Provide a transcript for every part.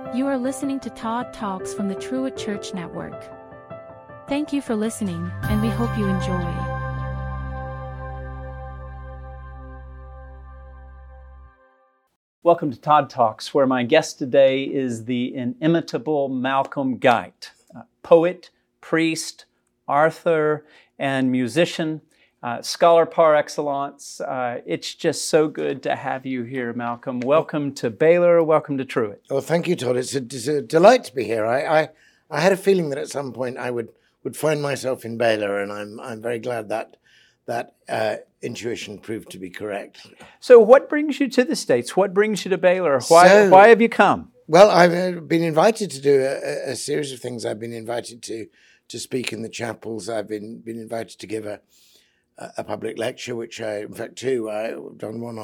You are listening to Todd Talks from the Truett Church Network. Thank you for listening, and we hope you enjoy. Welcome to Todd Talks, where my guest today is the inimitable Malcolm Guite, poet, priest, author, and musician, scholar par excellence. It's just so good to have you here, Malcolm. Welcome to Baylor. Welcome to Truett. Well, thank you, Todd. It's a delight to be here. I had a feeling that at some point I would find myself in Baylor, and I'm very glad that intuition proved to be correct. So what brings you to the States? What brings you to Baylor? Why have you come? Well, I've been invited to do a series of things. I've been invited to speak in the chapels. I've been invited to give a public lecture, which I've done one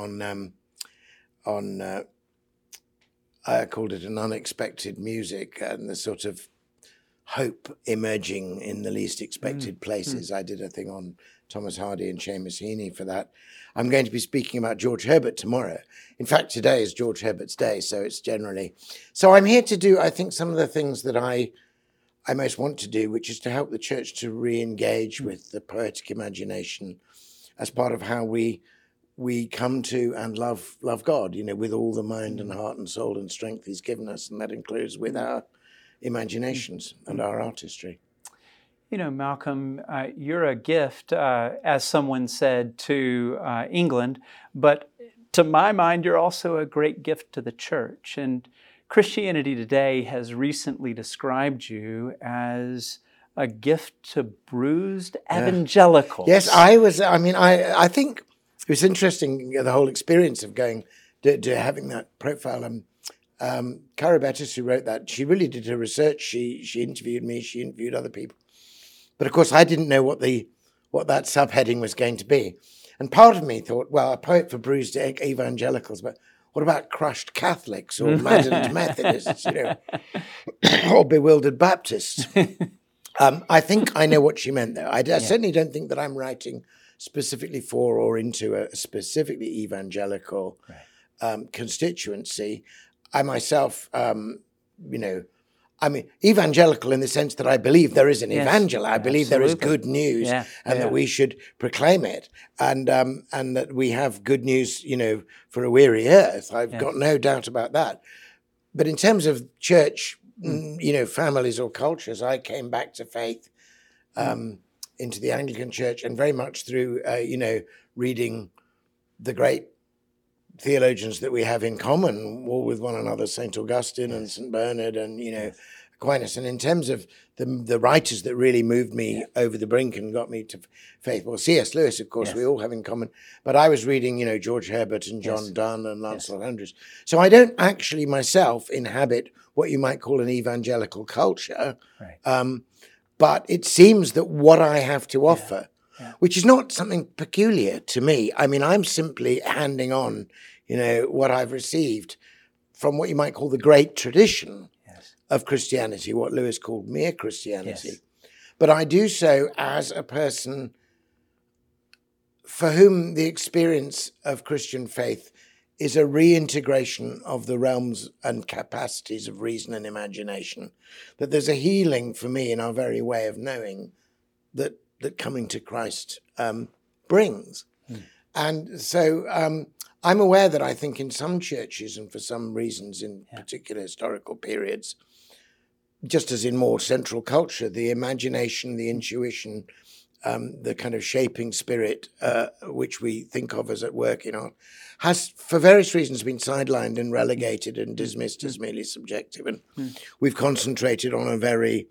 on I called it an unexpected music and the sort of hope emerging in the least expected places. I did a thing on Thomas Hardy and Seamus Heaney for that. I'm going to be speaking about George Herbert tomorrow. In fact, today is George Herbert's day, so I'm here to do, I think, some of the things that I most want to do, which is to help the church to re-engage with the poetic imagination as part of how we come to and love God, with all the mind and heart and soul and strength he's given us, and that includes with our imaginations and our artistry. Malcolm, you're a gift, as someone said, to England, but to my mind, you're also a great gift to the church. And Christianity Today has recently described you as a gift to bruised evangelicals. Yes, I think it was interesting, the whole experience of going to having that profile. Cara Bettis, who wrote that, she really did her research. She interviewed me, she interviewed other people. But of course, I didn't know what that subheading was going to be. And part of me thought, well, a poet for bruised evangelicals, but what about crushed Catholics or maddened Methodists, or bewildered Baptists? I think I know what she meant there. I certainly don't think that I'm writing specifically for or into a specifically evangelical constituency. I myself, evangelical in the sense that I believe there is an evangel. I believe there is good news, that we should proclaim it, and that we have good news, for a weary earth. I've got no doubt about that. But in terms of church, families or cultures, I came back to faith into the Anglican Church, and very much through, reading the great theologians that we have in common, all with one another, St. Augustine and St. Bernard and, Aquinas. And in terms of the writers that really moved me over the brink and got me to faith, well, C.S. Lewis, of course, we all have in common. But I was reading, George Herbert and John Donne and Lancelot Andrewes. So I don't actually myself inhabit what you might call an evangelical culture. Right. But it seems that what I have to offer, which is not something peculiar to me. I mean, I'm simply handing on, what I've received from what you might call the great tradition of Christianity, what Lewis called mere Christianity. Yes. But I do so as a person for whom the experience of Christian faith is a reintegration of the realms and capacities of reason and imagination, that there's a healing for me in our very way of knowing that coming to Christ brings. And so I'm aware that I think in some churches and for some reasons in particular historical periods, just as in more central culture, the imagination, the intuition, the kind of shaping spirit, which we think of as at work in art, has for various reasons been sidelined and relegated and dismissed as merely subjective. And we've concentrated on a very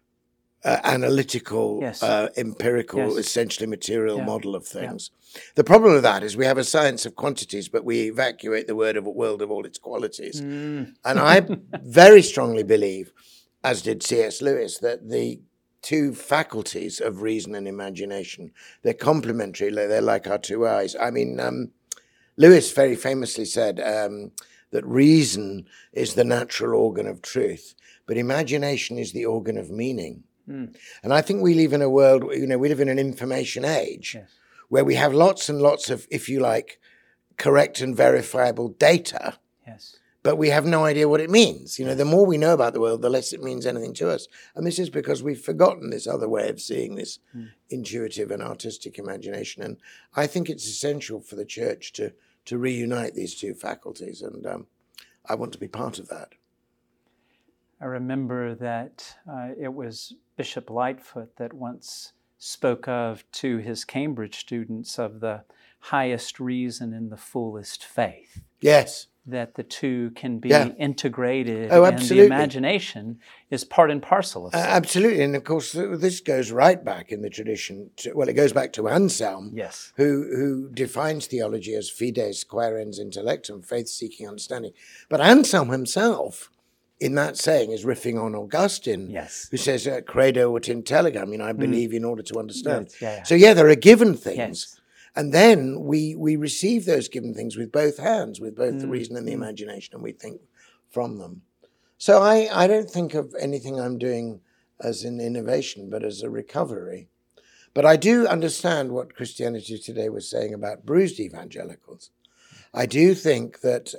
analytical, empirical, essentially material model of things. The problem with that is we have a science of quantities, but we evacuate the world of all its qualities. And I very strongly believe, as did C.S. Lewis, that the two faculties of reason and imagination, they're complementary, they're like our two eyes. I mean, Lewis very famously said that reason is the natural organ of truth, but imagination is the organ of meaning. And I think we live in a world, we live in an information age where we have lots and lots of, if you like, correct and verifiable data. but we have no idea what it means. The more we know about the world, the less it means anything to us. And this is because we've forgotten this other way of seeing, this intuitive and artistic imagination. And I think it's essential for the church to reunite these two faculties. And I want to be part of that. I remember that it was Bishop Lightfoot that once spoke of to his Cambridge students of the highest reason in the fullest faith. Yes. That the two can be integrated, and the imagination is part and parcel of faith. Absolutely. And of course, this goes right back in the tradition. It goes back to Anselm, yes, who defines theology as fides quaerens intellectum, faith-seeking understanding. But Anselm himself, in that saying, is riffing on Augustine, yes, who says, credo ut intelligam, I believe in order to understand. Yes, So there are given things. Yes. And then we receive those given things with both hands, with both the reason and the imagination, and we think from them. So I don't think of anything I'm doing as an innovation, but as a recovery. But I do understand what Christianity Today was saying about bruised evangelicals. I do think that,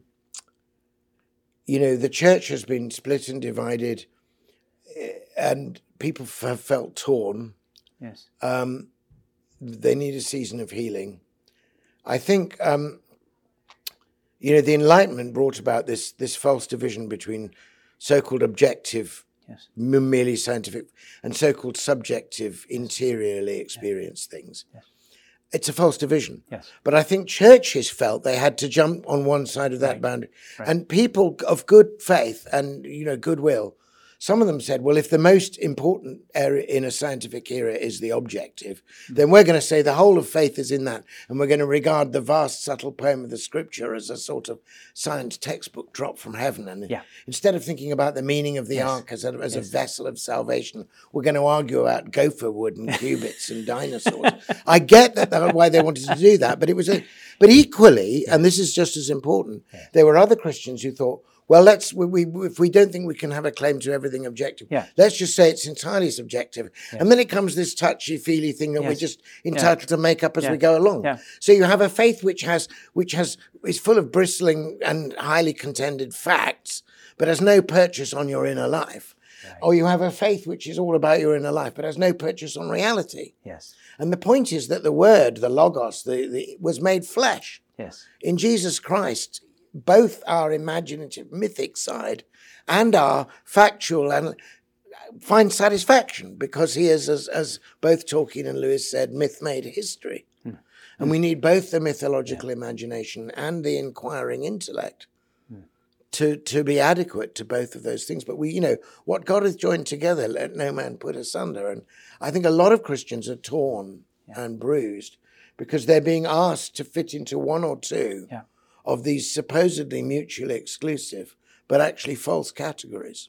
the church has been split and divided, and people have felt torn. Yes. They need a season of healing. I think, the Enlightenment brought about this false division between so-called objective, merely scientific, and so-called subjective, interiorly experienced things. Yes. It's a false division. Yes. But I think churches felt they had to jump on one side of that boundary. Right. And people of good faith and, goodwill, some of them said, well, if the most important area in a scientific era is the objective, then we're going to say the whole of faith is in that. And we're going to regard the vast, subtle poem of the scripture as a sort of science textbook dropped from heaven. And instead of thinking about the meaning of the ark as a vessel of salvation, we're going to argue about gopher wood and cubits and dinosaurs. I get that why they wanted to do that, but equally, and this is just as important, there were other Christians who thought, well, if we don't think we can have a claim to everything objective, let's just say it's entirely subjective. And then it comes this touchy-feely thing that we're just entitled to make up as we go along. So you have a faith which is full of bristling and highly contended facts, but has no purchase on your inner life. Right. Or you have a faith which is all about your inner life, but has no purchase on reality. Yes. And the point is that the word, the logos, was made flesh. Yes. In Jesus Christ, both our imaginative, mythic side and our factual and find satisfaction because he is, as both Tolkien and Lewis said, myth made history. And we need both the mythological imagination and the inquiring intellect to be adequate to both of those things. But what God hath joined together, let no man put asunder. And I think a lot of Christians are torn and bruised because they're being asked to fit into one or two of these supposedly mutually exclusive, but actually false categories.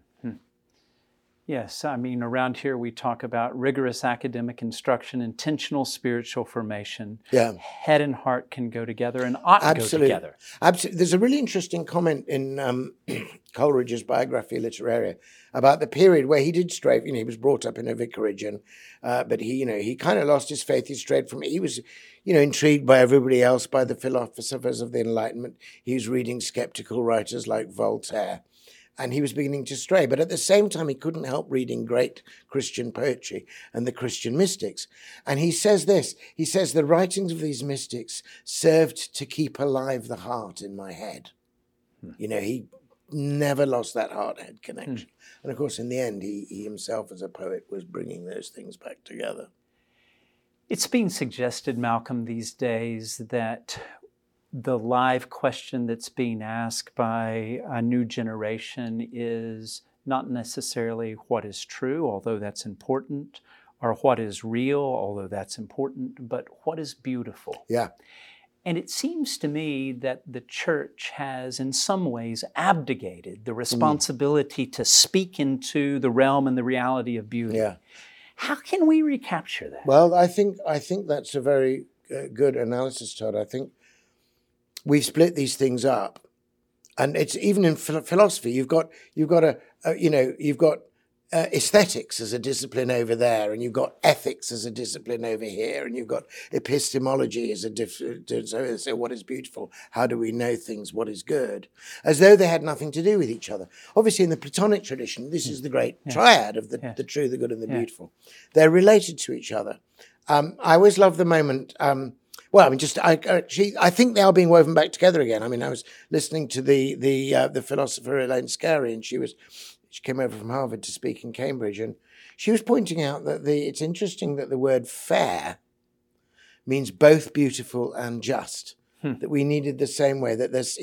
Yes, I mean, around here we talk about rigorous academic instruction, intentional spiritual formation. Head and heart can go together and ought to go together. Absolutely. There's a really interesting comment in Coleridge's Biographia Literaria about the period where he did stray. He was brought up in a vicarage, and but he kind of lost his faith. He strayed from it. He was, intrigued by everybody else, by the philosophers of the Enlightenment. He was reading skeptical writers like Voltaire. And he was beginning to stray. But at the same time, he couldn't help reading great Christian poetry and the Christian mystics. And he says this, he says, the writings of these mystics served to keep alive the heart in my head. He never lost that heart-head connection. And of course, in the end, he himself as a poet was bringing those things back together. It's being suggested, Malcolm, these days that the live question that's being asked by a new generation is not necessarily what is true, although that's important, or what is real, although that's important, but what is beautiful. Yeah. And it seems to me that the church has in some ways abdicated the responsibility to speak into the realm and the reality of beauty. Yeah. How can we recapture that? Well, I think that's a very good analysis, Todd. I think we've split these things up, and it's even in philosophy. You've got aesthetics as a discipline over there, and you've got ethics as a discipline over here, and you've got epistemology as a so what is beautiful? How do we know things? What is good? As though they had nothing to do with each other. Obviously, in the Platonic tradition, this is the great triad of the true, the good, and the beautiful. They're related to each other. I always love the moment. I think they are being woven back together again. I mean, I was listening to the philosopher Elaine Scarry, and she came over from Harvard to speak in Cambridge, and she was pointing out that it's interesting that the word fair means both beautiful and just. That we needed the same way, that there's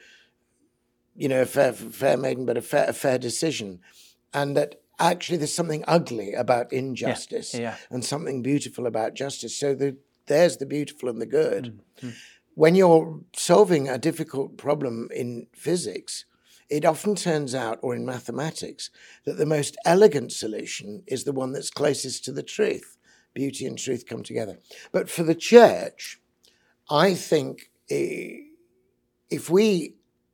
a fair maiden, but a fair decision, and that actually there's something ugly about injustice and something beautiful about justice. So there's the beautiful and the good. When you're solving a difficult problem in physics, it often turns out, or in mathematics, that the most elegant solution is the one that's closest to the truth. Beauty and truth come together. But for the church, I think if we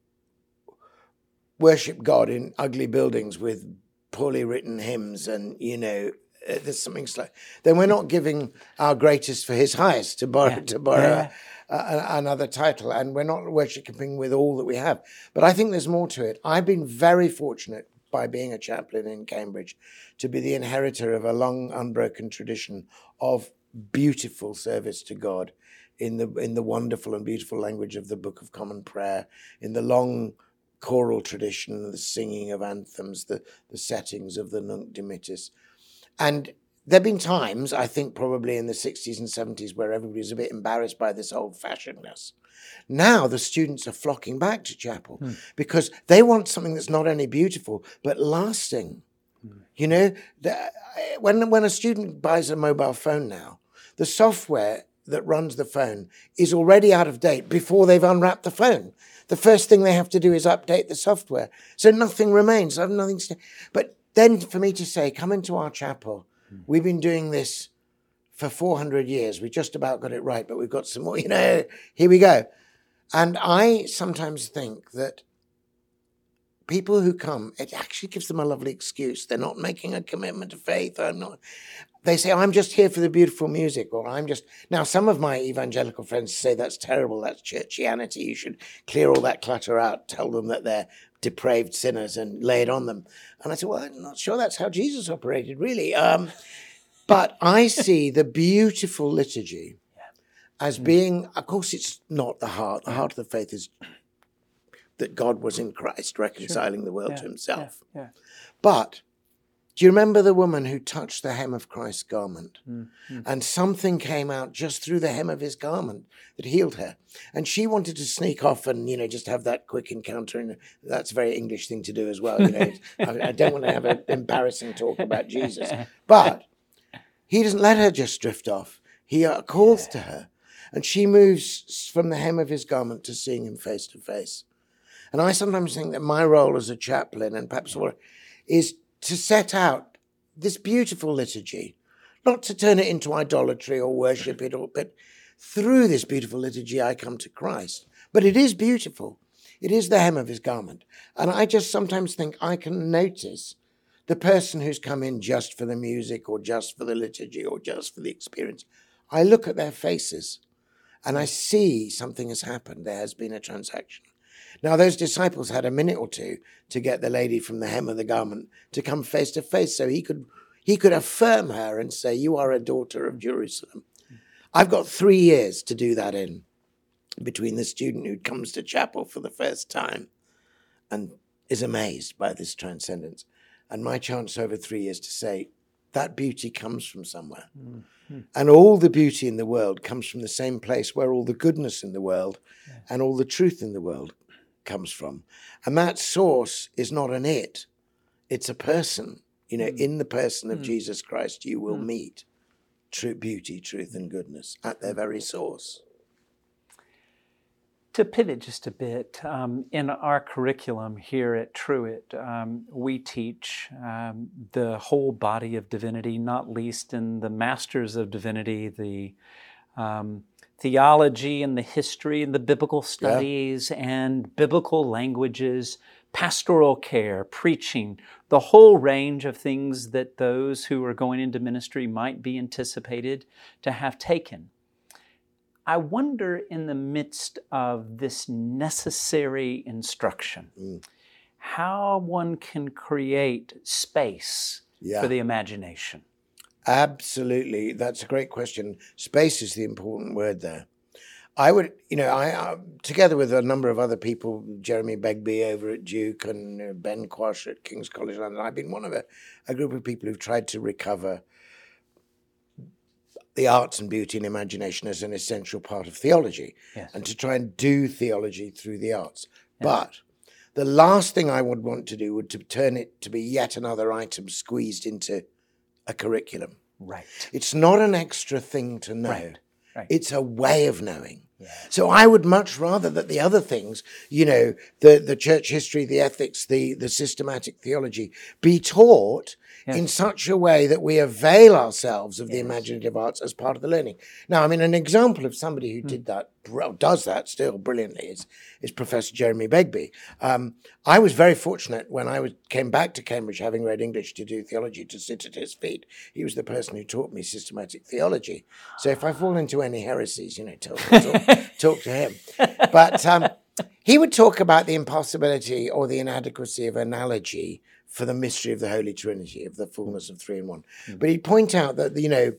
worship God in ugly buildings with poorly written hymns and, there's something then we're not giving our greatest for his highest, to borrow another title, and we're not worshipping with all that we have. But I think there's more to it. I've been very fortunate, by being a chaplain in Cambridge, to be the inheritor of a long, unbroken tradition of beautiful service to God in the wonderful and beautiful language of the Book of Common Prayer, in the long choral tradition, the singing of anthems, the settings of the Nunc Dimittis. And there have been times, I think probably in the 60s and 70s, where everybody was a bit embarrassed by this old-fashionedness. Now the students are flocking back to chapel because they want something that's not only beautiful, but lasting. When a student buys a mobile phone now, the software that runs the phone is already out of date before they've unwrapped the phone. The first thing they have to do is update the software. So nothing remains. I have nothing to say. But then for me to say, come into our chapel, we've been doing this for 400 years. We just about got it right, but we've got some more, here we go. And I sometimes think that people who come, it actually gives them a lovely excuse. They're not making a commitment to faith. They say, I'm just here for the beautiful music, or Now, some of my evangelical friends say that's terrible, that's churchianity. You should clear all that clutter out, tell them that they're depraved sinners and lay it on them. And I said, well, I'm not sure that's how Jesus operated, really. But I see the beautiful liturgy as being, of course, it's not the heart. The heart of the faith is that God was in Christ, reconciling the world to himself. But do you remember the woman who touched the hem of Christ's garment? And something came out just through the hem of his garment that healed her. And she wanted to sneak off and, just have that quick encounter. And that's a very English thing to do as well. I don't want to have an embarrassing talk about Jesus. But he doesn't let her just drift off. He calls to her. And she moves from the hem of his garment to seeing him face to face. And I sometimes think that my role as a chaplain, and perhaps more, is to set out this beautiful liturgy, not to turn it into idolatry or worship it, but through this beautiful liturgy I come to Christ. But it is beautiful. It is the hem of his garment. And I just sometimes think I can notice the person who's come in just for the music or just for the liturgy or just for the experience. I look at their faces and I see something has happened. There has been a transaction. Now, those disciples had a minute or two to get the lady from the hem of the garment to come face to face so he could affirm her and say, you are a daughter of Jerusalem. I've got 3 years to do that in between the student who comes to chapel for the first time and is amazed by this transcendence, and my chance over 3 years to say, that beauty comes from somewhere. And all the beauty in the world comes from the same place where all the goodness in the world and all the truth in the world comes from. And that source is not an it, it's a person. In the person of Jesus Christ, you will meet true beauty, truth, and goodness at their very source. To pivot just a bit, in our curriculum here at Truett, we teach the whole body of divinity, not least in the Masters of Divinity, the theology and the history and the biblical studies and biblical languages, pastoral care, preaching, the whole range of things that those who are going into ministry might be anticipated to have taken. I wonder, in the midst of this necessary instruction, how one can create space for the imagination. Absolutely. That's a great question. Space is the important word there. I would, I together with a number of other people, Jeremy Begbie over at Duke and Ben Quash at King's College London, I've been one of a group of people who've tried to recover the arts and beauty and imagination as an essential part of theology, and to try and do theology through the arts. But the last thing I would want to do would to turn it to be yet another item squeezed into a curriculum. Right. It's not an extra thing to know. Right. It's a way of knowing. So I would much rather that the other things, the church history, the ethics, the systematic theology, be taught in such a way that we avail ourselves of the imaginative arts as part of the learning. Now, I mean, an example of somebody who does that still brilliantly is Professor Jeremy Begbie. I was very fortunate when I came back to Cambridge, having read English, to do theology, to sit at his feet. He was the person who taught me systematic theology. So if I fall into any heresies, talk to him. But he would talk about the impossibility or the inadequacy of analogy for the mystery of the Holy Trinity, of the fullness of three in one. But he'd point out that, the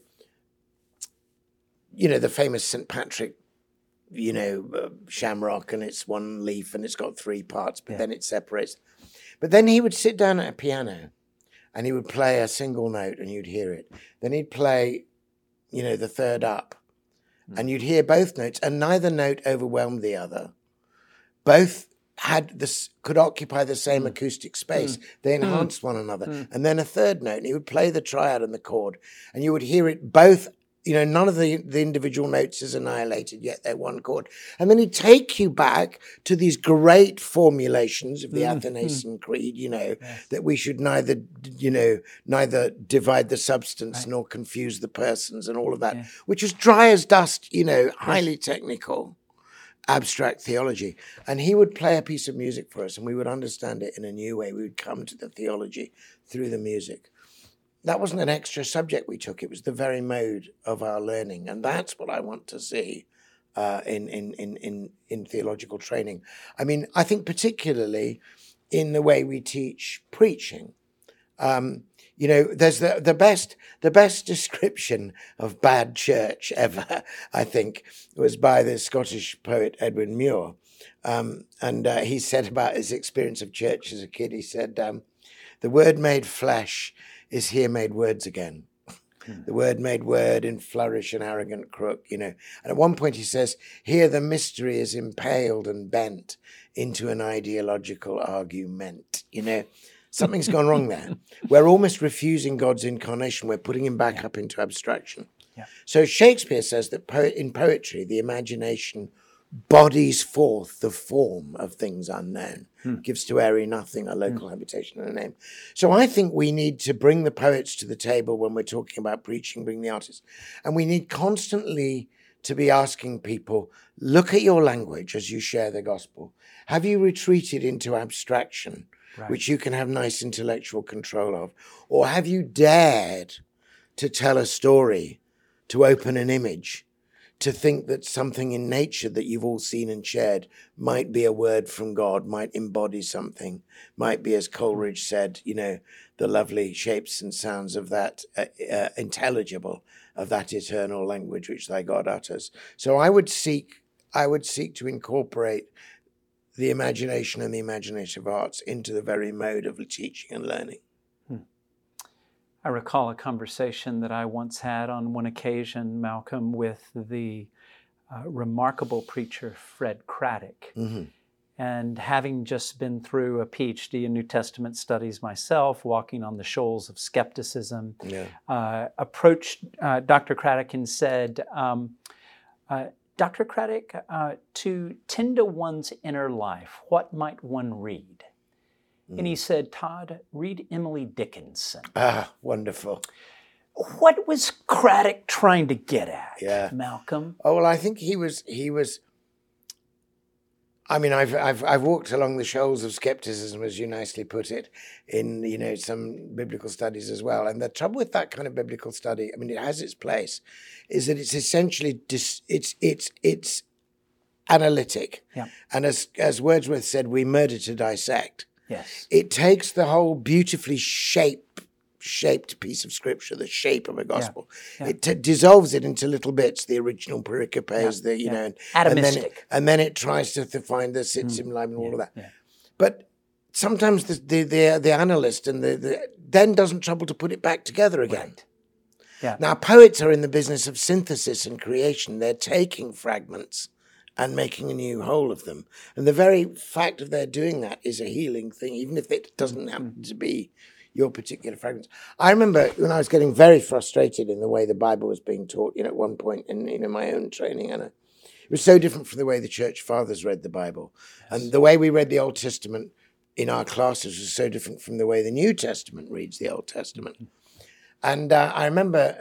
famous St. Patrick, shamrock, and it's one leaf and it's got three parts, but then it separates. But then he would sit down at a piano and he would play a single note and you'd hear it. Then he'd play, the third up, and you'd hear both notes, and neither note overwhelmed the other. Both could occupy the same acoustic space. They enhanced one another. And then a third note, and he would play the triad and the chord, and you would hear it both. None of the individual notes is annihilated, yet they're one chord. And then he'd take you back to these great formulations of the Athanasian Creed, that we should neither divide the substance nor confuse the persons and all of that, which was dry as dust, highly technical, abstract theology. And he would play a piece of music for us and we would understand it in a new way. We would come to the theology through the music. That wasn't an extra subject we took. It was the very mode of our learning. And that's what I want to see in theological training. I mean, I think particularly in the way we teach preaching. There's the best description of bad church ever, I think, was by the Scottish poet Edwin Muir. And he said about his experience of church as a kid, he said, the word made flesh is here made words again. The word made word in flourish and arrogant crook, And at one point he says, here the mystery is impaled and bent into an ideological argument, Something's gone wrong there. We're almost refusing God's incarnation. We're putting him back up into abstraction. So Shakespeare says that in poetry, the imagination bodies forth the form of things unknown, gives to airy nothing a local habitation and a name. So I think we need to bring the poets to the table when we're talking about preaching, bring the artists. And we need constantly to be asking people, look at your language as you share the gospel. Have you retreated into abstraction, which you can have nice intellectual control of? Or have you dared to tell a story, to open an image, to think that something in nature that you've all seen and shared might be a word from God, might embody something, might be, as Coleridge said, the lovely shapes and sounds of that intelligible, of that eternal language which thy God utters. So I would seek to incorporate the imagination and the imaginative arts into the very mode of teaching and learning. I recall a conversation that I once had on one occasion, Malcolm, with the remarkable preacher Fred Craddock. And having just been through a PhD in New Testament studies myself, walking on the shoals of skepticism, approached Dr. Craddock and said, Dr. Craddock, to tend to one's inner life, what might one read? And he said, Todd, read Emily Dickinson. Ah, wonderful. What was Craddock trying to get at, Malcolm? Oh, well, I think I mean, I've walked along the shoals of skepticism, as you nicely put it, in some biblical studies as well. And the trouble with that kind of biblical study, I mean, it has its place, is that it's essentially it's analytic. Yeah. And as Wordsworth said, we murder to dissect. Yes. It takes the whole beautifully shaped piece of scripture, the shape of a gospel. Yeah. It dissolves it into little bits, the original pericopes, atomistic. And then it tries to find the Sitzim Leib and all of that. Yeah. But sometimes the analyst and then doesn't trouble to put it back together again. Right. Yeah. Now, poets are in the business of synthesis and creation. They're taking fragments and making a new whole of them. And the very fact of their doing that is a healing thing, even if it doesn't happen to be your particular fragments. I remember when I was getting very frustrated in the way the Bible was being taught, at one point in my own training, and it was so different from the way the church fathers read the Bible. Yes. And the way we read the Old Testament in our classes was so different from the way the New Testament reads the Old Testament. And I remember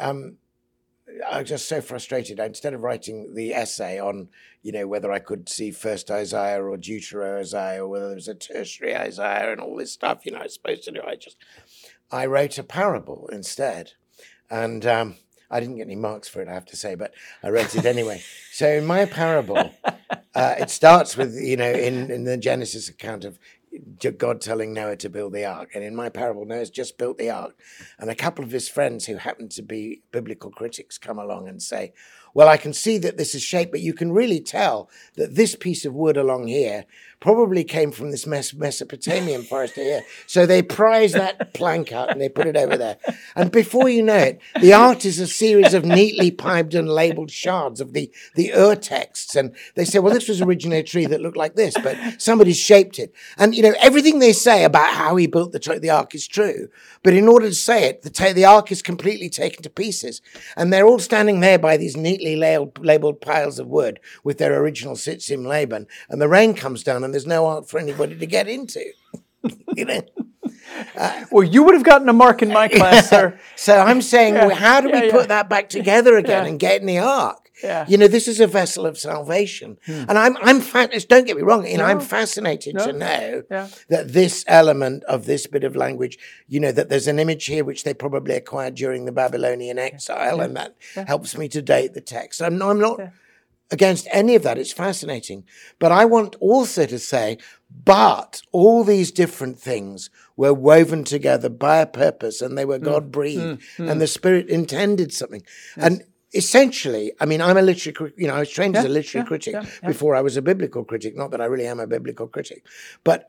I was just so frustrated. Instead of writing the essay on, whether I could see first Isaiah or Deutero-Isaiah, or whether there was a tertiary Isaiah and all this stuff, I was supposed to do, I wrote a parable instead. And I didn't get any marks for it, I have to say, but I wrote it anyway. So in my parable, it starts with, in the Genesis account of God telling Noah to build the ark. And in my parable, Noah's just built the ark. And a couple of his friends who happen to be biblical critics come along and say, well, I can see that this is shaped, but you can really tell that this piece of wood along here probably came from this Mesopotamian forest here. So they prize that plank out and they put it over there. And before you know it, the art is a series of neatly piped and labeled shards of the Ur texts. And they say, well, this was originally a tree that looked like this, but somebody's shaped it. And, everything they say about how he built the ark is true. But in order to say it, the ark is completely taken to pieces. And they're all standing there by these neatly labeled piles of wood with their original Sitzim Laban. And the rain comes down and there's no ark for anybody to get into. Well, you would have gotten a mark in my class, sir. So I'm saying, well, how do we put that back together again and get in the ark? Yeah. This is a vessel of salvation. And I'm don't get me wrong, I'm fascinated to know that this element of this bit of language, that there's an image here which they probably acquired during the Babylonian exile, and that helps me to date the text. I'm not against any of that. It's fascinating. But I want also to say, but all these different things were woven together by a purpose, and they were God-breathed, and the Spirit intended something. Yes. And essentially, I mean, I'm a literary, I was trained as a literary critic before I was a biblical critic. Not that I really am a biblical critic. But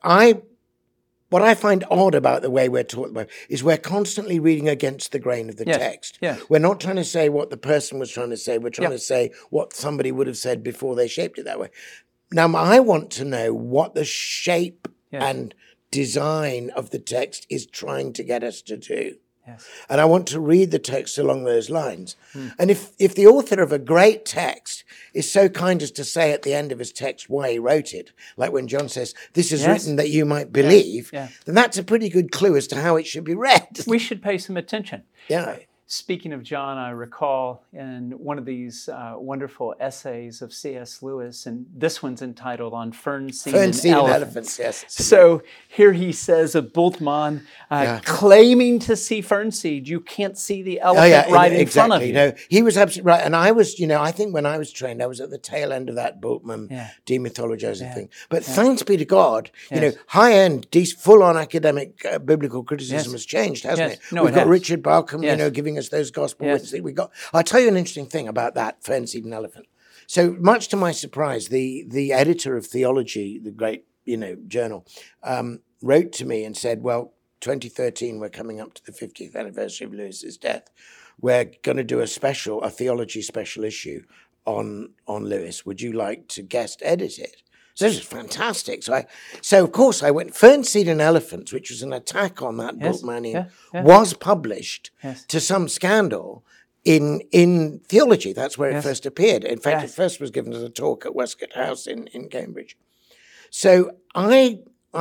what I find odd about the way we're taught about is we're constantly reading against the grain of the text. Yeah. We're not trying to say what the person was trying to say. We're trying to say what somebody would have said before they shaped it that way. Now, I want to know what the shape and design of the text is trying to get us to do. Yes. And I want to read the text along those lines. And if the author of a great text is so kind as to say at the end of his text why he wrote it, like when John says, this is written that you might believe, then that's a pretty good clue as to how it should be read. We should pay some attention. Yeah. Speaking of John, I recall in one of these wonderful essays of C.S. Lewis, and this one's entitled On Fern Seed and Elephants. Yes. So here he says of Bultmann, claiming to see fern seed, you can't see the elephant in front of you. No, he was absolutely right. And I was, I think when I was trained, I was at the tail end of that Bultmann demythologizing thing. But thanks be to God, high-end, full-on academic biblical criticism has changed, hasn't it? No, We've got Richard Balcom, giving us those gospel witnesses. I'll tell you an interesting thing about that fern seed and elephant. So much to my surprise, the editor of Theology, the great journal, wrote to me and said, well, 2013, we're coming up to the 50th anniversary of Lewis's death. We're going to do a theology special issue on Lewis. Would you like to guest edit it? So this is fantastic. So of course I went. Fern Seed and Elephants, which was an attack on that Bultmannian, was published to some scandal in Theology. That's where it first appeared. In fact, it first was given as a talk at Westcott House in Cambridge. So I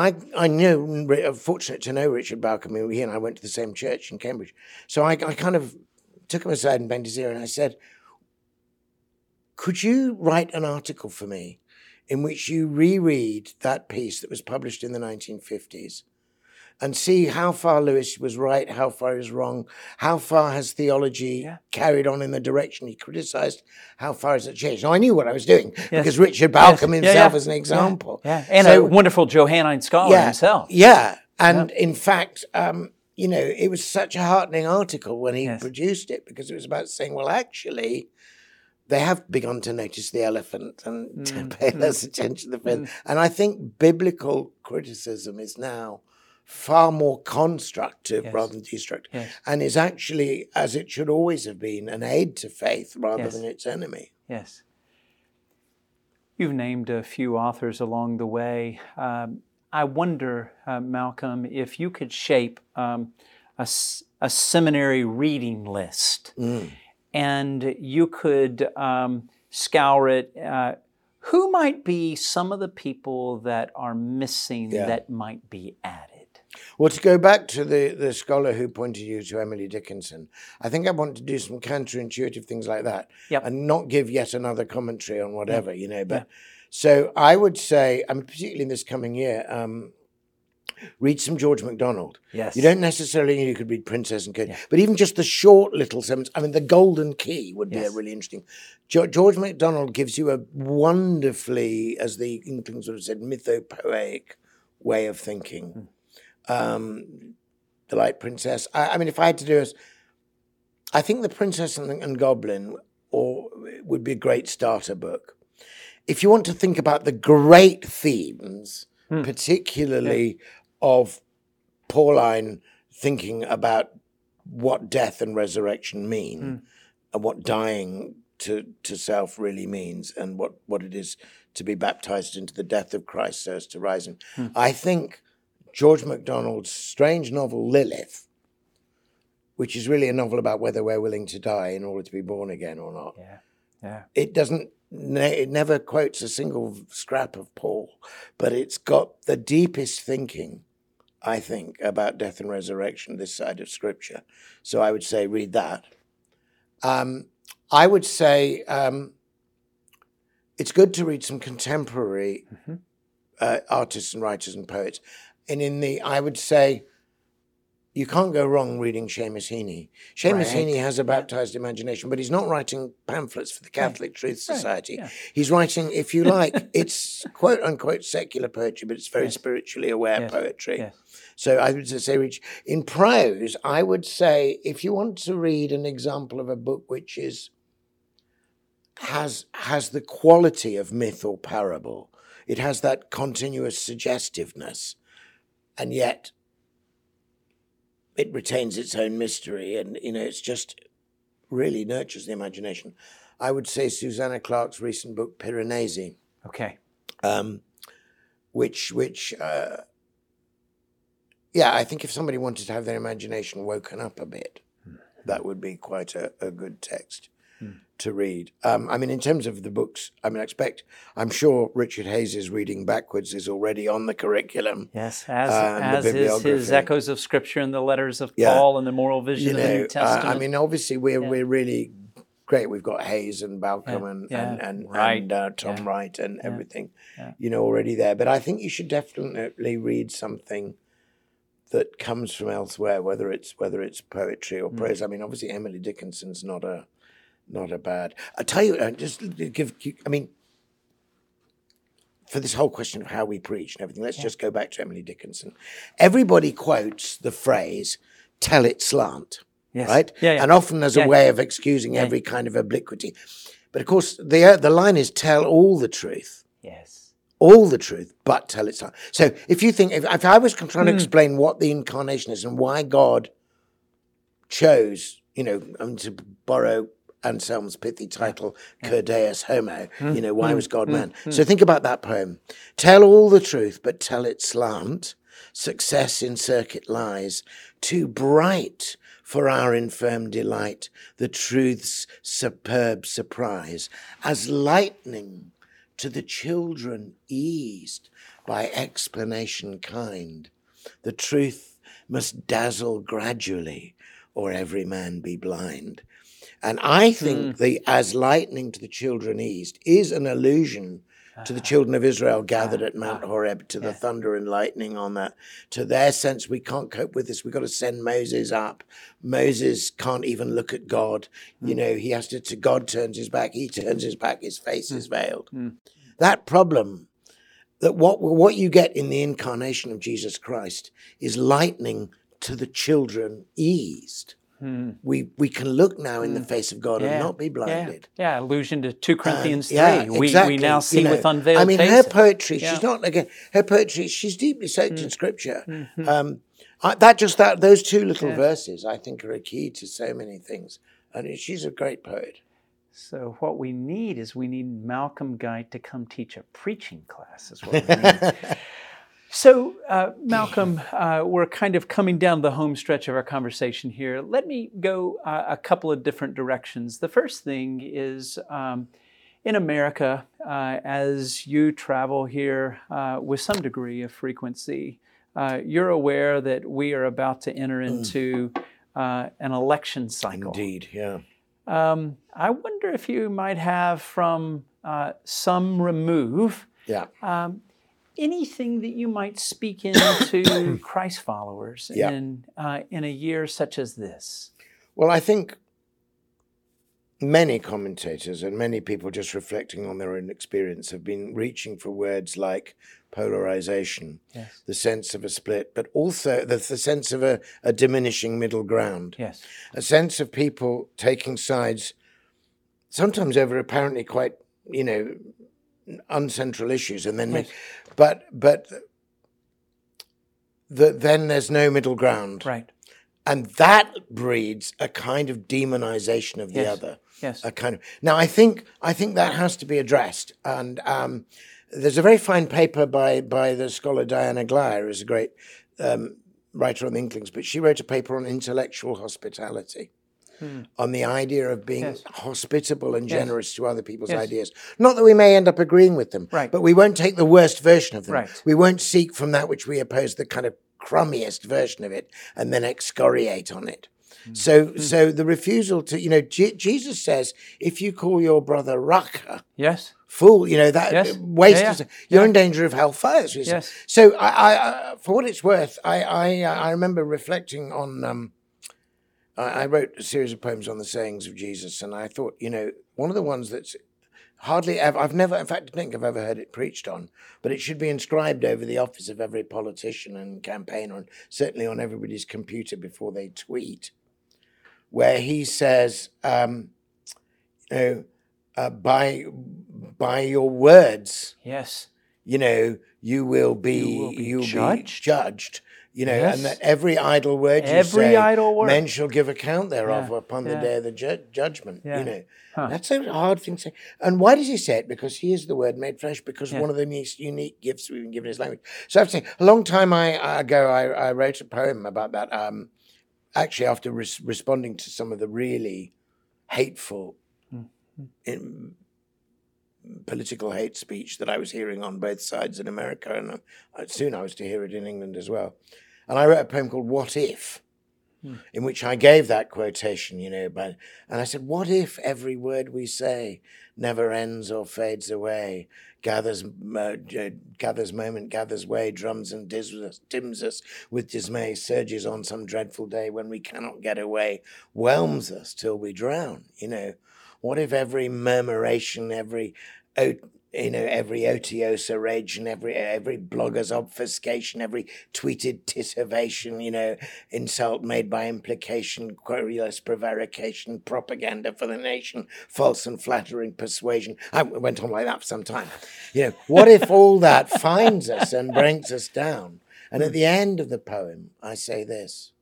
knew, fortunate to know Richard Balcom. He and I went to the same church in Cambridge. So I kind of took him aside and bent his ear and I said, could you write an article for me in which you reread that piece that was published in the 1950s and see how far Lewis was right, how far he was wrong, how far has theology carried on in the direction he criticized, how far has it changed. Now, I knew what I was doing because Richard Bauckham himself is an example. And so, a wonderful Johannine scholar himself. And in fact, it was such a heartening article when he produced it, because it was about saying, well, actually, they have begun to notice the elephant and to pay less attention to the feather. And I think biblical criticism is now far more constructive rather than destructive, and is actually, as it should always have been, an aid to faith rather than its enemy. Yes. You've named a few authors along the way. I wonder, Malcolm, if you could shape a seminary reading list, and you could scour it. Who might be some of the people that are missing that might be added? Well, to go back to the scholar who pointed you to Emily Dickinson, I think I want to do some counterintuitive things like that and not give yet another commentary on whatever, But so I would say, particularly in this coming year, read some George MacDonald. Yes. You don't necessarily need, you could read Princess and Code, but even just the short little segments. The Golden Key would be a really interesting. George MacDonald gives you a wonderfully, as the Inklings would have said, mythopoeic way of thinking. The Light Princess. If I had to do it, I think The Princess and Goblin would be a great starter book. If you want to think about the great themes, particularly of Pauline thinking about what death and resurrection mean, and what dying to self really means, and what it is to be baptized into the death of Christ so as to rise him. I think George MacDonald's strange novel Lilith, which is really a novel about whether we're willing to die in order to be born again or not. It never quotes a single scrap of Paul, but it's got the deepest thinking, I think, about death and resurrection this side of Scripture. So I would say read that. I would say it's good to read some contemporary artists and writers and poets. And I would say, you can't go wrong reading Seamus Heaney. Seamus Heaney has a baptized imagination, but he's not writing pamphlets for the Catholic Truth Society. He's writing, if you like, it's quote-unquote secular poetry, but it's very spiritually aware poetry. So I would say, in prose, I would say, if you want to read an example of a book which has the quality of myth or parable, it has that continuous suggestiveness, and yet it retains its own mystery, and it's just really nurtures the imagination. I would say Susanna Clarke's recent book Piranesi. Okay. Which I think if somebody wanted to have their imagination woken up a bit, that would be quite a good text to read. In terms of the books, I'm sure Richard Hayes' Reading Backwards is already on the curriculum. Yes, as is his Echoes of Scripture and the Letters of Paul and the Moral Vision of the New Testament. Obviously we're really great. We've got Hayes and Balcom and Tom Wright and everything, already there. But I think you should definitely read something that comes from elsewhere, whether it's poetry or prose. Obviously Emily Dickinson's not a bad. I tell you, for this whole question of how we preach and everything, let's just go back to Emily Dickinson. Everybody quotes the phrase, tell it slant, right? And often as a way of excusing every kind of obliquity. But of course, the line is tell all the truth. Yes. All the truth, but tell it slant. So if you think, if I was trying to explain what the incarnation is and why God chose, to borrow Anselm's pithy title, Cur Deus Homo, why was God man? So think about that poem. Tell all the truth, but tell it slant. Success in circuit lies, too bright for our infirm delight, the truth's superb surprise, as lightning to the children eased by explanation kind. The truth must dazzle gradually, or every man be blind. And I think the as lightning to the children eased is an allusion to the children of Israel gathered at Mount Horeb, to the thunder and lightning on that, to their sense, we can't cope with this. We've got to send Moses up. Moses can't even look at God. You know, he has to God turns his back. He turns his back. His face is veiled. That problem, that what you get in the incarnation of Jesus Christ is lightning to the children eased. We can look now in the face of God and not be blinded. Yeah, allusion to 2 Corinthians 3. Exactly. We now see with unveiled faces. Her poetry, she's not, again, her poetry, she's deeply soaked in Scripture. Those 2 little verses, I think, are a key to so many things. And she's a great poet. So what we need Malcolm Guite to come teach a preaching class is what we need. So, Malcolm, we're kind of coming down the home stretch of our conversation here. Let me go a couple of different directions. The first thing is, in America, as you travel here with some degree of frequency, you're aware that we are about to enter into an election cycle. Indeed, yeah. I wonder if you might have, from some remove, anything that you might speak into Christ followers in a year such as this? Well, I think many commentators and many people just reflecting on their own experience have been reaching for words like polarization, the sense of a split, but also the sense of a diminishing middle ground, a sense of people taking sides, sometimes over apparently quite, uncentral issues, and then then there's no middle ground, right? And that breeds a kind of demonization of the other. Yes. A kind of now. I think that has to be addressed. And there's a very fine paper by the scholar Diana Glyer, who's a great writer on the Inklings, but she wrote a paper on intellectual hospitality. On the idea of being hospitable and generous to other people's ideas. Not that we may end up agreeing with them, but we won't take the worst version of them. Right. We won't seek from that which we oppose the kind of crummiest version of it and then excoriate on it. So the refusal to, Jesus says, if you call your brother Raka, fool, waste, you're in danger of hellfire. So I for what it's worth, I remember reflecting on... I wrote a series of poems on the sayings of Jesus, and I thought, one of the ones that's hardly ever, I've never, in fact, I think I've ever heard it preached on, but it should be inscribed over the office of every politician and campaigner, and certainly on everybody's computer before they tweet, where he says, by your words, you will be judged. And that every idle word you say, men shall give account thereof upon the day of the judgment. That's a hard thing to say. And why does he say it? Because he is the Word made flesh, because one of the most unique gifts we've been given his language. So I have to say, a long time ago, I wrote a poem about that, actually after responding to some of the really hateful political hate speech that I was hearing on both sides in America, and soon I was to hear it in England as well. And I wrote a poem called What If, in which I gave that quotation, and I said, what if every word we say never ends or fades away, gathers moment, gathers way, drums and dims us with dismay, surges on some dreadful day when we cannot get away, whelms us till we drown, What if every murmuration, every otiosa rage, and every blogger's obfuscation, every tweeted titivation, insult made by implication, querulous prevarication, propaganda for the nation, false and flattering persuasion. I went on like that for some time. What if all that finds us and brings us down? And at the end of the poem, I say this: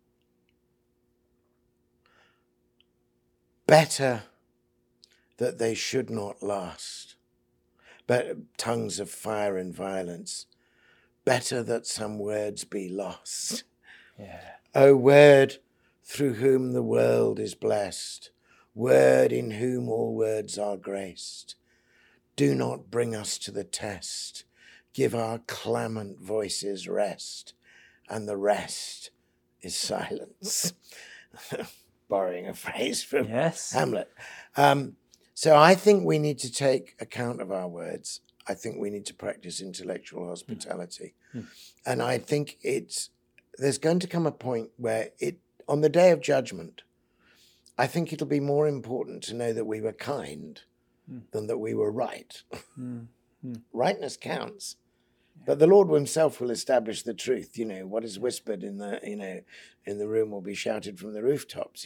better that they should not last, but tongues of fire and violence, better that some words be lost. O word through whom the world is blessed, word in whom all words are graced, do not bring us to the test, give our clamant voices rest, and the rest is silence. Borrowing a phrase from Hamlet. So I think we need to take account of our words. I think we need to practice intellectual hospitality. And I think there's going to come a point where on the day of judgment, I think it'll be more important to know that we were kind than that we were right. Rightness counts. But the Lord himself will establish the truth. What is whispered in the room will be shouted from the rooftops,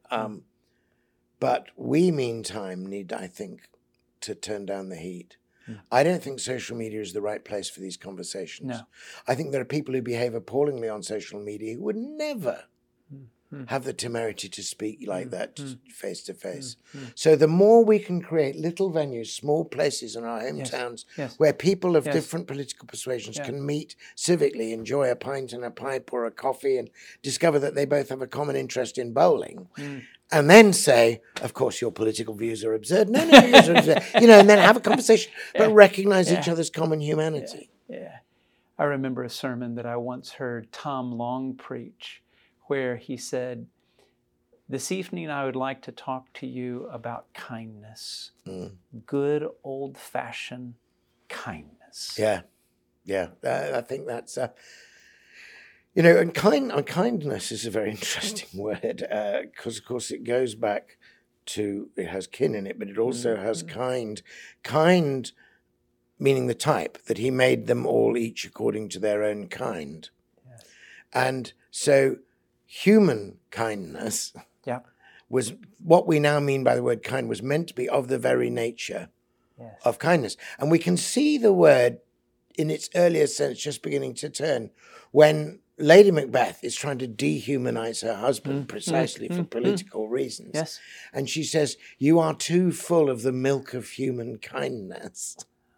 But we, meantime, need, I think, to turn down the heat. I don't think social media is the right place for these conversations. No. I think there are people who behave appallingly on social media who would never have the temerity to speak like that face to face. So the more we can create little venues, small places in our hometowns where people of different political persuasions can meet civically, enjoy a pint and a pipe or a coffee and discover that they both have a common interest in bowling. And then say, of course, your political views are absurd. No, your views are absurd. And then have a conversation, but recognize each other's common humanity. Yeah. I remember a sermon that I once heard Tom Long preach, where he said, "This evening I would like to talk to you about kindness, good old-fashioned kindness." Yeah. I think that's... and kindness is a very interesting word because, of course, it goes back to, it has kin in it, but it also has kind. Kind meaning the type, that he made them all each according to their own kind. Yes. And so human kindness was, what we now mean by the word kind, was meant to be of the very nature of kindness. And we can see the word in its earlier sense just beginning to turn when Lady Macbeth is trying to dehumanize her husband precisely for political reasons. Yes. And she says, "You are too full of the milk of human kindness."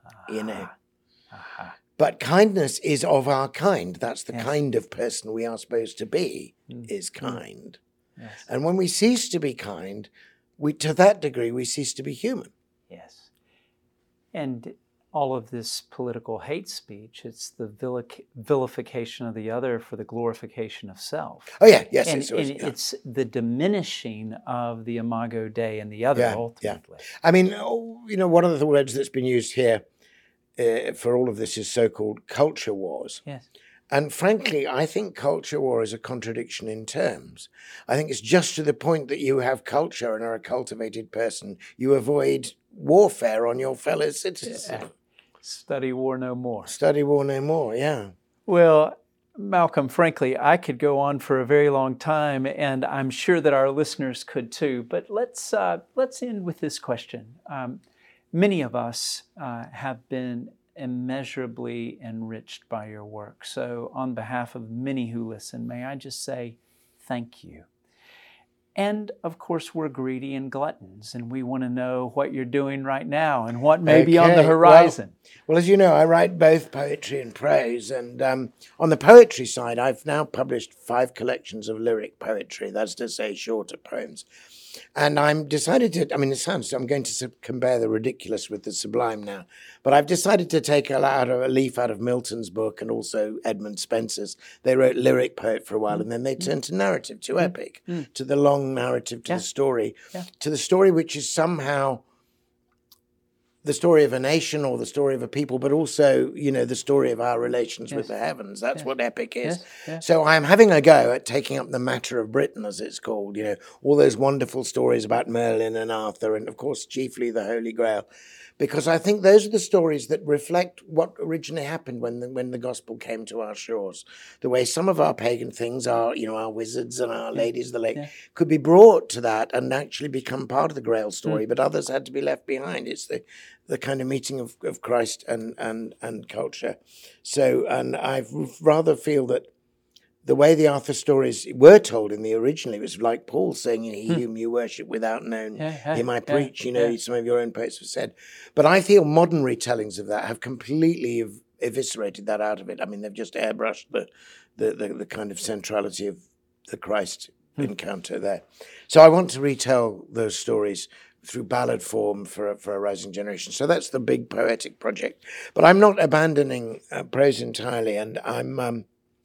But kindness is of our kind. That's the kind of person we are supposed to be, is kind. Yes. And when we cease to be kind, to that degree, we cease to be human. Yes. And all of this political hate speech, it's the vilification of the other for the glorification of self. Oh, yeah, yes. And it's the diminishing of the imago Dei and the other, ultimately. Yeah. I mean, one of the words that's been used here for all of this is so-called culture wars. Yes. And frankly, I think culture war is a contradiction in terms. I think it's just to the point that you have culture and are a cultivated person, you avoid warfare on your fellow citizens. Yeah. Study war no more. Study war no more, yeah. Well, Malcolm, frankly, I could go on for a very long time, and I'm sure that our listeners could too. But let's end with this question. Many of us have been immeasurably enriched by your work. So on behalf of many who listen, may I just say thank you. And of course, we're greedy and gluttons, and we want to know what you're doing right now and what may be on the horizon. Well, as you know, I write both poetry and prose. And on the poetry side, I've now published 5 collections of lyric poetry, that's to say shorter poems. And I'm decided to, I'm going to compare the ridiculous with the sublime now, but I've decided to take a leaf out of Milton's book and also Edmund Spencer's. They wrote lyric poet for a while and then they turned to narrative, to epic, to the long narrative, to the story which is somehow the story of a nation or the story of a people, but also, the story of our relations with the heavens. That's what epic is. So I'm having a go at taking up the matter of Britain, as it's called, all those wonderful stories about Merlin and Arthur, and of course, chiefly the Holy Grail, because I think those are the stories that reflect what originally happened when the gospel came to our shores. The way some of our pagan things are, our wizards and our ladies of the lake, could be brought to that and actually become part of the Grail story, but others had to be left behind. It's the kind of meeting of Christ and culture. So, and I rather feel that the way the Arthur stories were told in the original, it was like Paul saying, he whom you worship without knowing, him I preach, some of your own poets have said. But I feel modern retellings of that have completely eviscerated that out of it. I mean, they've just airbrushed the kind of centrality of the Christ encounter there. So I want to retell those stories through ballad form for a rising generation. So that's the big poetic project. But I'm not abandoning prose entirely, and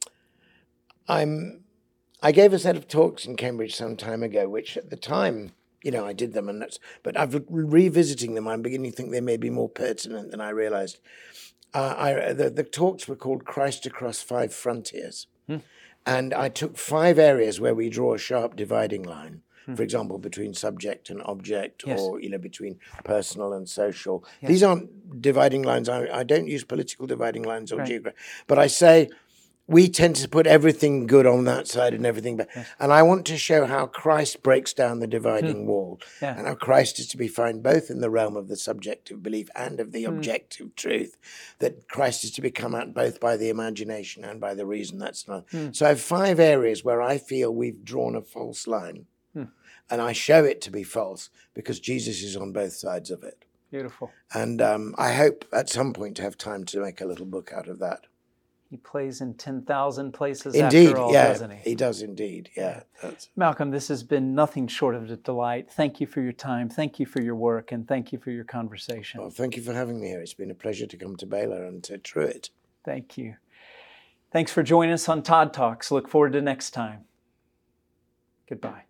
I gave a set of talks in Cambridge some time ago, which at the time I did them, but I've revisiting them. I'm beginning to think they may be more pertinent than I realized. The talks were called Christ Across 5 Frontiers. And I took 5 areas where we draw a sharp dividing line. For example, between subject and object, or between personal and social. These aren't dividing lines. I don't use political dividing lines or geography, but I say we tend to put everything good on that side and everything bad. And I want to show how Christ breaks down the dividing wall, and how Christ is to be found both in the realm of the subjective belief and of the objective truth. That Christ is to be come at both by the imagination and by the reason. That's not. So I have 5 areas where I feel we've drawn a false line. And I show it to be false because Jesus is on both sides of it. Beautiful. And I hope at some point to have time to make a little book out of that. He plays in 10,000 places indeed, after all, yeah, doesn't he? He does indeed, yeah. Malcolm, this has been nothing short of a delight. Thank you for your time. Thank you for your work. And thank you for your conversation. Well, thank you for having me here. It's been a pleasure to come to Baylor and to Truett. Thank you. Thanks for joining us on Todd Talks. Look forward to next time. Goodbye.